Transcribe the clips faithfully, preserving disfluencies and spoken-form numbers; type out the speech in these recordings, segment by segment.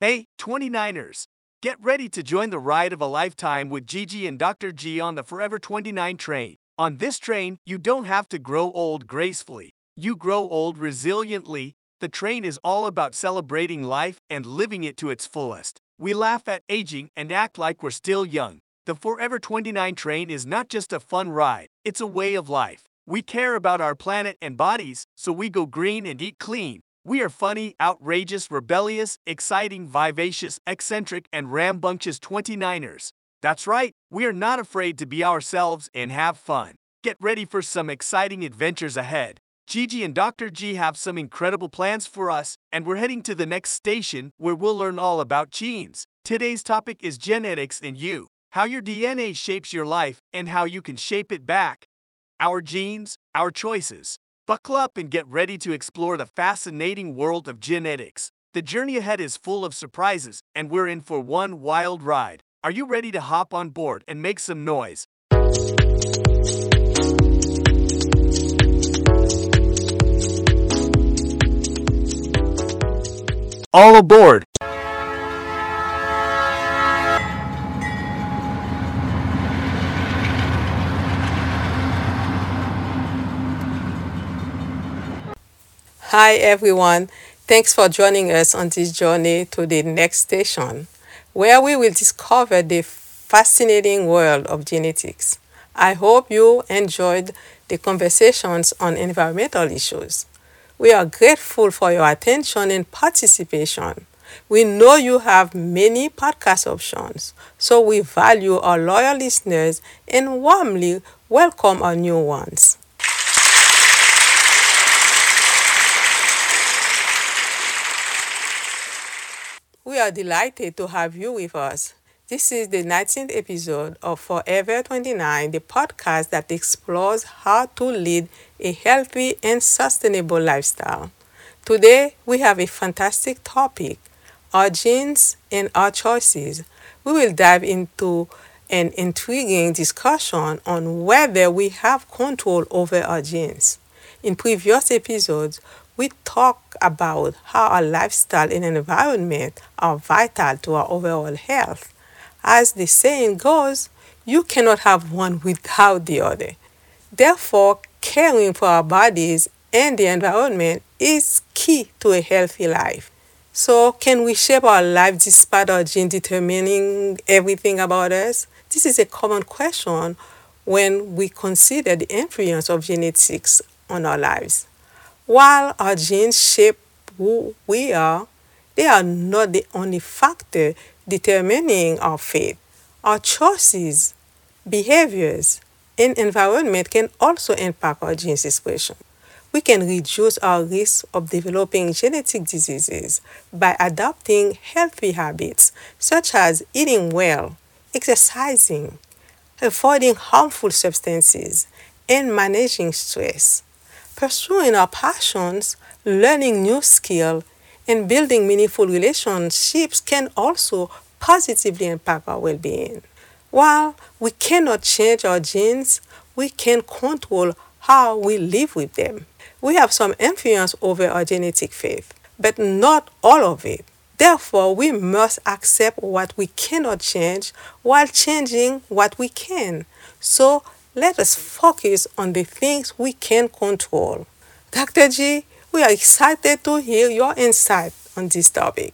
Hey, twenty-niners! Get ready to join the ride of a lifetime with Gigi and doctor G on the Forever twenty-nine train. On this train, you don't have to grow old gracefully. You grow old resiliently. The train is all about celebrating life and living it to its fullest. We laugh at aging and act like we're still young. The Forever twenty-nine train is not just a fun ride, it's a way of life. We care about our planet and bodies, so we go green and eat clean. We are funny, outrageous, rebellious, exciting, vivacious, eccentric, and rambunctious twenty-niners. That's right, we are not afraid to be ourselves and have fun. Get ready for some exciting adventures ahead. Gigi and doctor G have some incredible plans for us, and we're heading to the next station where we'll learn all about genes. Today's topic is genetics and you, how your D N A shapes your life and how you can shape it back. Our genes, our choices. Buckle up and get ready to explore the fascinating world of genetics. The journey ahead is full of surprises, and we're in for one wild ride. Are you ready to hop on board and make some noise? All aboard! Hi everyone, thanks for joining us on this journey to the next station, where we will discover the fascinating world of genetics. I hope you enjoyed the conversations on environmental issues. We are grateful for your attention and participation. We know you have many podcast options, so we value our loyal listeners and warmly welcome our new ones. We are delighted to have you with us. This is the nineteenth episode of Forever twenty-nine, the podcast that explores how to lead a healthy and sustainable lifestyle. Today, we have a fantastic topic, our genes and our choices. We will dive into an intriguing discussion on whether we have control over our genes. In previous episodes, we talk about how our lifestyle and environment are vital to our overall health. As the saying goes, you cannot have one without the other. Therefore, caring for our bodies and the environment is key to a healthy life. So, can we shape our life despite our gene determining everything about us? This is a common question when we consider the influence of genetics on our lives. While our genes shape who we are, they are not the only factor determining our fate. Our choices, behaviors, and environment can also impact our genes expression. We can reduce our risk of developing genetic diseases by adopting healthy habits such as eating well, exercising, avoiding harmful substances, and managing stress. Pursuing our passions, learning new skills, and building meaningful relationships can also positively impact our well-being. While we cannot change our genes, we can control how we live with them. We have some influence over our genetic faith, but not all of it. Therefore, we must accept what we cannot change while changing what we can. So, let us focus on the things we can control. doctor G, we are excited to hear your insight on this topic.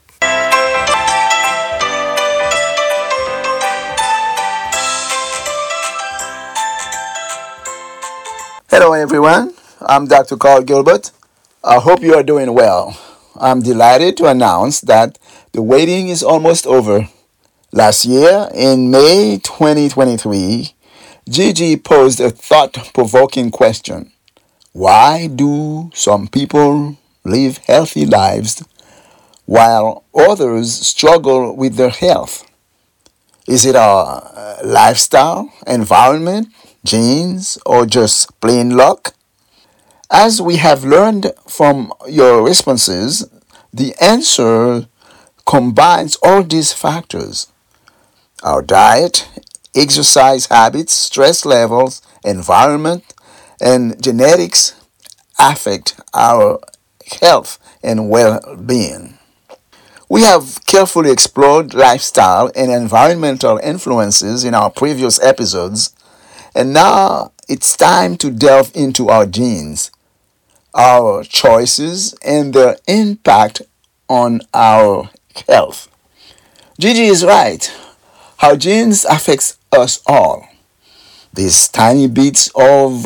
Hello, everyone. I'm doctor Carl Gilbert. I hope you are doing well. I'm delighted to announce that the waiting is almost over. Last year, in May twenty twenty-three, Gigi posed a thought provoking question. Why do some people live healthy lives while others struggle with their health? Is it our uh, lifestyle, environment, genes, or just plain luck? As we have learned from your responses, the answer combines all these factors. Our diet, exercise habits, stress levels, environment, and genetics affect our health and well being. We have carefully explored lifestyle and environmental influences in our previous episodes, and now it's time to delve into our genes, our choices, and their impact on our health. Gigi is right. Our genes affect us all. These tiny bits of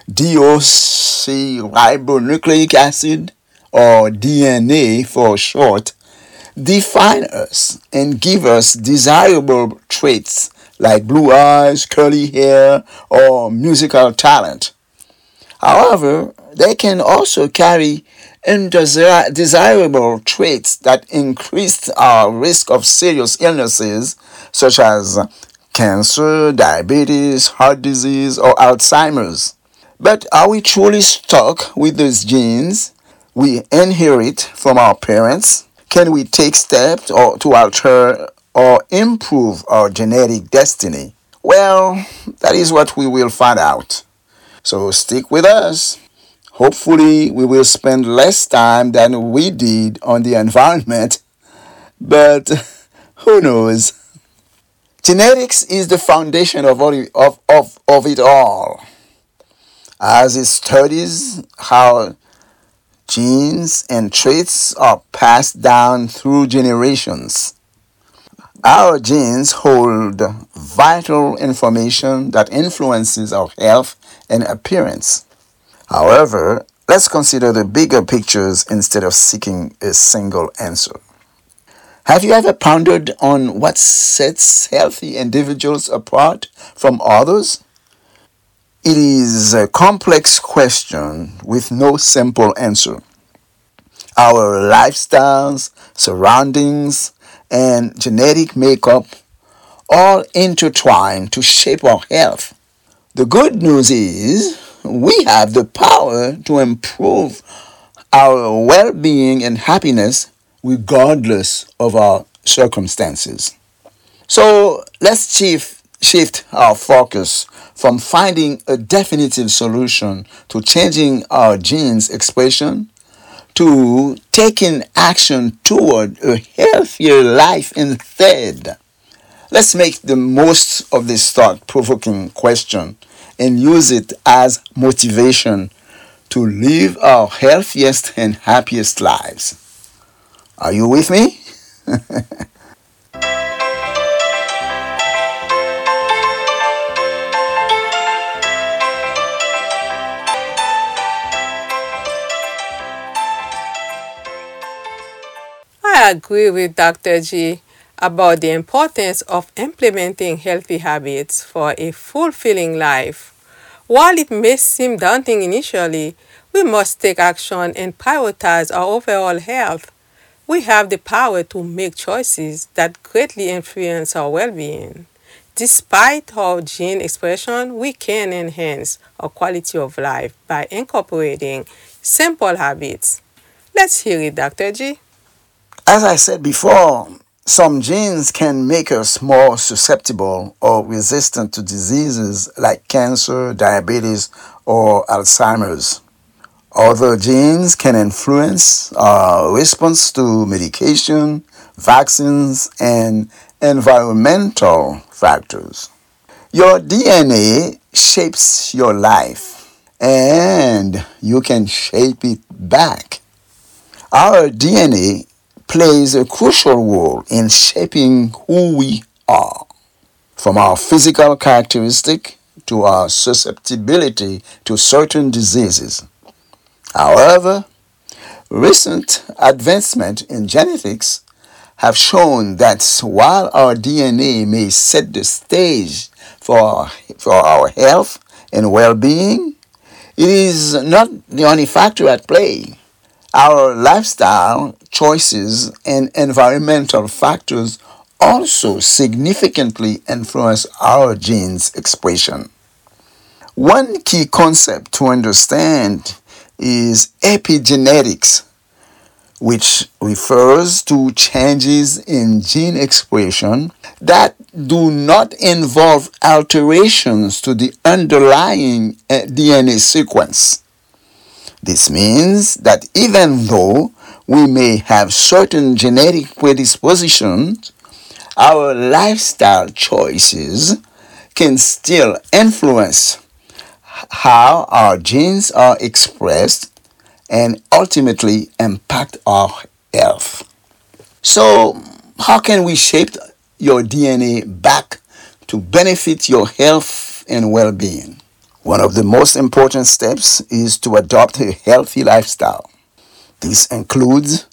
deoxyribonucleic acid, or D N A for short, define us and give us desirable traits like blue eyes, curly hair, or musical talent. However, they can also carry undesirable traits that increase our risk of serious illnesses such as cancer, diabetes, heart disease, or Alzheimer's. But are we truly stuck with those genes we inherit from our parents? Can we take steps or to alter or improve our genetic destiny? Well, that is what we will find out. So stick with us. Hopefully, we will spend less time than we did on the environment, but who knows? Genetics is the foundation of, all, of, of, of it all, as it studies how genes and traits are passed down through generations. Our genes hold vital information that influences our health and appearance. However, let's consider the bigger pictures instead of seeking a single answer. Have you ever pondered on what sets healthy individuals apart from others? It is a complex question with no simple answer. Our lifestyles, surroundings, and genetic makeup all intertwine to shape our health. The good news is we have the power to improve our well-being and happiness regardless of our circumstances. So let's shift, shift our focus from finding a definitive solution to changing our genes expression to taking action toward a healthier life instead. Let's make the most of this thought-provoking question and use it as motivation to live our healthiest and happiest lives. Are you with me? I agree with Doctor G about the importance of implementing healthy habits for a fulfilling life. While it may seem daunting initially, we must take action and prioritize our overall health. We have the power to make choices that greatly influence our well-being. Despite our gene expression, we can enhance our quality of life by incorporating simple habits. Let's hear it, Doctor G. As I said before, some genes can make us more susceptible or resistant to diseases like cancer, diabetes, or Alzheimer's. Other genes can influence our response to medication, vaccines, and environmental factors. Your D N A shapes your life, and you can shape it back. Our D N A plays a crucial role in shaping who we are, from our physical characteristic to our susceptibility to certain diseases. However, recent advancements in genetics have shown that while our D N A may set the stage for our, for our health and well-being, it is not the only factor at play. Our lifestyle choices and environmental factors also significantly influence our genes expression. One key concept to understand is epigenetics, which refers to changes in gene expression that do not involve alterations to the underlying D N A sequence. This means that even though we may have certain genetic predispositions, our lifestyle choices can still influence how our genes are expressed and ultimately impact our health. So, how can we shape your D N A back to benefit your health and well being? One of the most important steps is to adopt a healthy lifestyle. This includes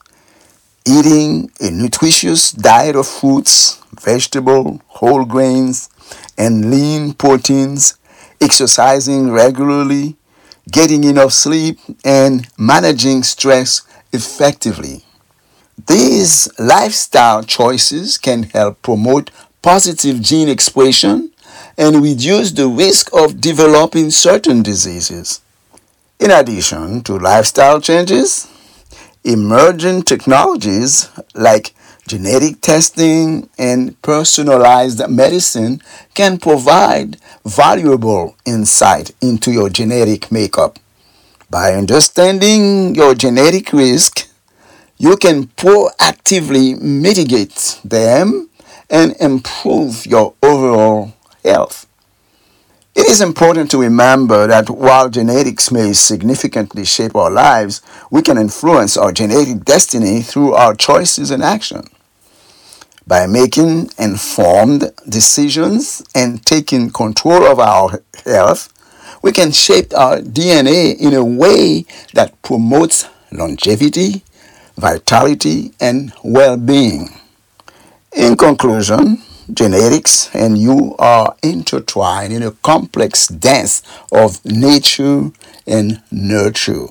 eating a nutritious diet of fruits, vegetables, whole grains, and lean proteins, exercising regularly, getting enough sleep, and managing stress effectively. These lifestyle choices can help promote positive gene expression and reduce the risk of developing certain diseases. In addition to lifestyle changes, emerging technologies like genetic testing and personalized medicine can provide valuable insight into your genetic makeup. By understanding your genetic risk, you can proactively mitigate them and improve your overall health. It is important to remember that while genetics may significantly shape our lives, we can influence our genetic destiny through our choices and action. By making informed decisions and taking control of our health, we can shape our D N A in a way that promotes longevity, vitality, and well-being. In conclusion, genetics and you are intertwined in a complex dance of nature and nurture.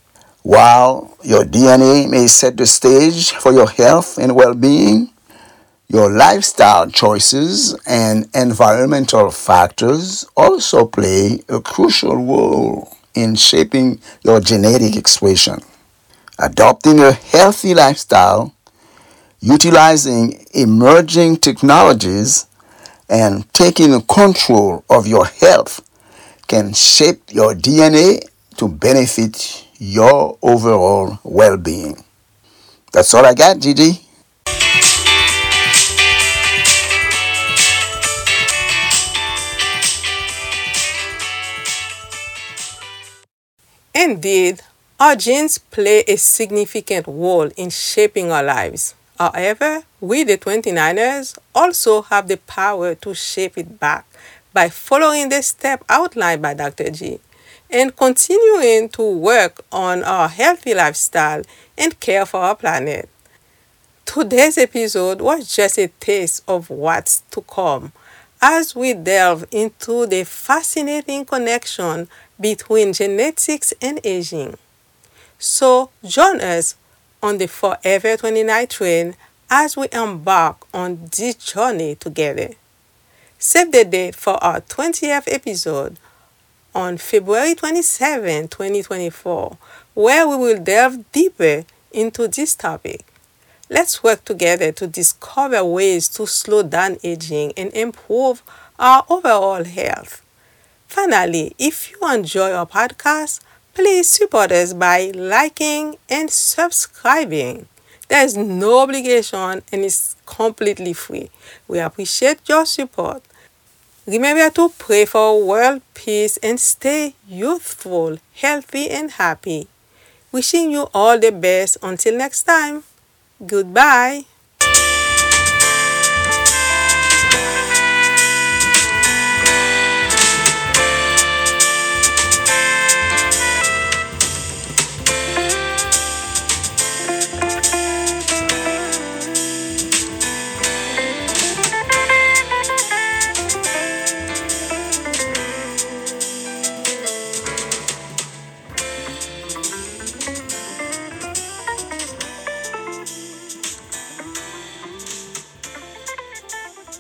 While your D N A may set the stage for your health and well-being, your lifestyle choices and environmental factors also play a crucial role in shaping your genetic expression. Adopting a healthy lifestyle, utilizing emerging technologies, and taking control of your health can shape your D N A to benefit your overall well-being. That's all I got, Gigi. Indeed, our genes play a significant role in shaping our lives. However, we the twenty-niners also have the power to shape it back by following the step outlined by Doctor G and continuing to work on our healthy lifestyle and care for our planet. Today's episode was just a taste of what's to come as we delve into the fascinating connection between genetics and aging. So join us on the Forever twenty-nine train as we embark on this journey together. Save the date for our twentieth episode on February twenty-seventh, twenty twenty-four, where we will delve deeper into this topic. Let's work together to discover ways to slow down aging and improve our overall health. Finally, if you enjoy our podcast, please support us by liking and subscribing. There is no obligation and it's completely free. We appreciate your support. Remember to pray for world peace and stay youthful, healthy, and happy. Wishing you all the best until next time. Goodbye.